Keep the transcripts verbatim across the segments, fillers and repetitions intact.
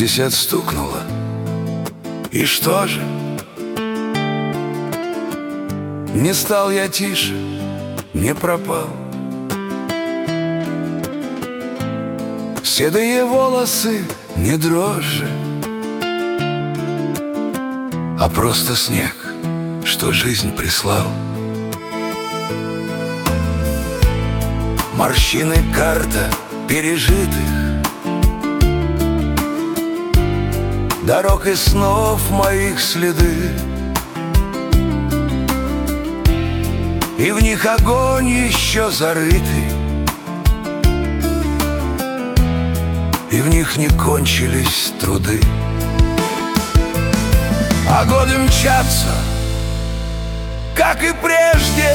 Пятьдесят стукнуло. И что же? Не стал я тише, не пропал. Седые волосы не дрожжи, а просто снег, что жизнь прислал. Морщины карта пережитых дорог и снов моих следы, и в них огонь еще зарытый, и в них не кончились труды. А годы мчатся, как и прежде,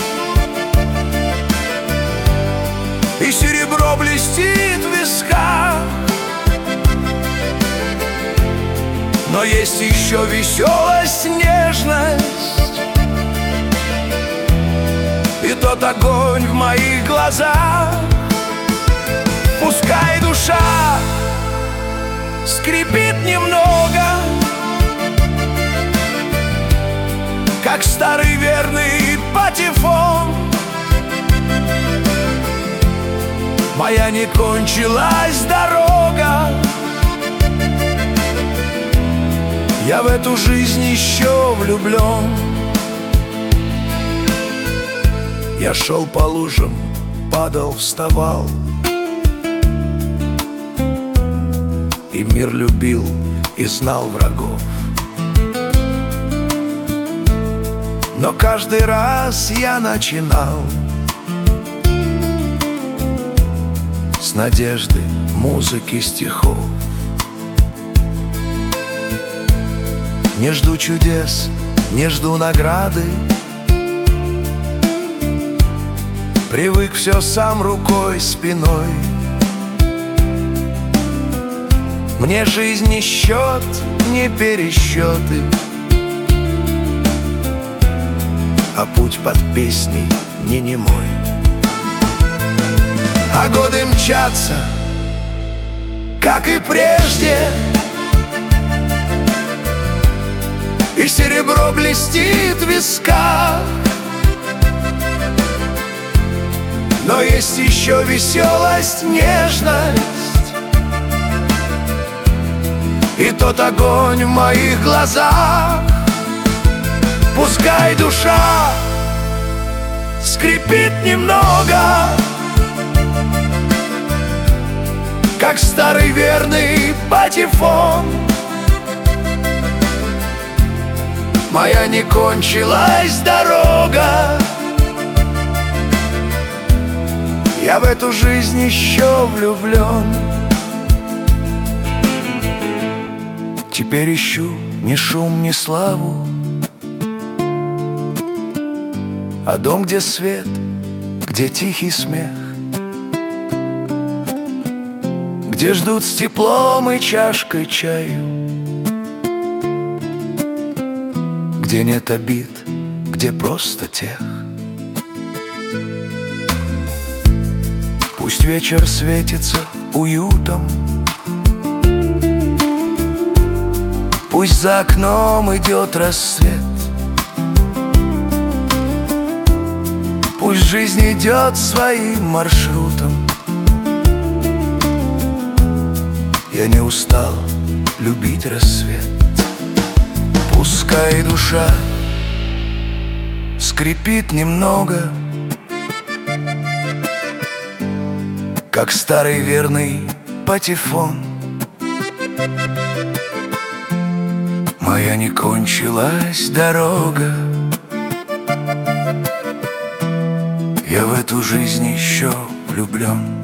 и серебро блестит в висках. Но есть еще веселость, нежность и тот огонь в моих глазах. Пускай душа скрипит немного, как старый верный патефон. Моя не кончилась дорога, я в эту жизнь еще влюблен. Я шел по лужам, падал, вставал, и мир любил и знал врагов. Но каждый раз я начинал с надежды, музыки, стихов. Не жду чудес, не жду награды, привык все сам рукой, спиной. Мне жизнь не счет, не пересчеты, а путь под песней не немой. А годы мчатся, как и прежде, и серебро блестит в висках. Но есть еще веселость, нежность и тот огонь в моих глазах. Пускай душа скрипит немного, как старый верный патефон. Моя не кончилась дорога, я в эту жизнь еще влюблен. Теперь ищу ни шум, ни славу, а дом, где свет, где тихий смех, где ждут с теплом и чашкой чаю, где нет обид, где просто тех. Пусть вечер светится уютом, пусть за окном идет рассвет, пусть жизнь идет своим маршрутом. Я не устал любить рассвет. Пускай душа скрипит немного, как старый верный патефон. Моя не кончилась дорога, я в эту жизнь еще влюблен.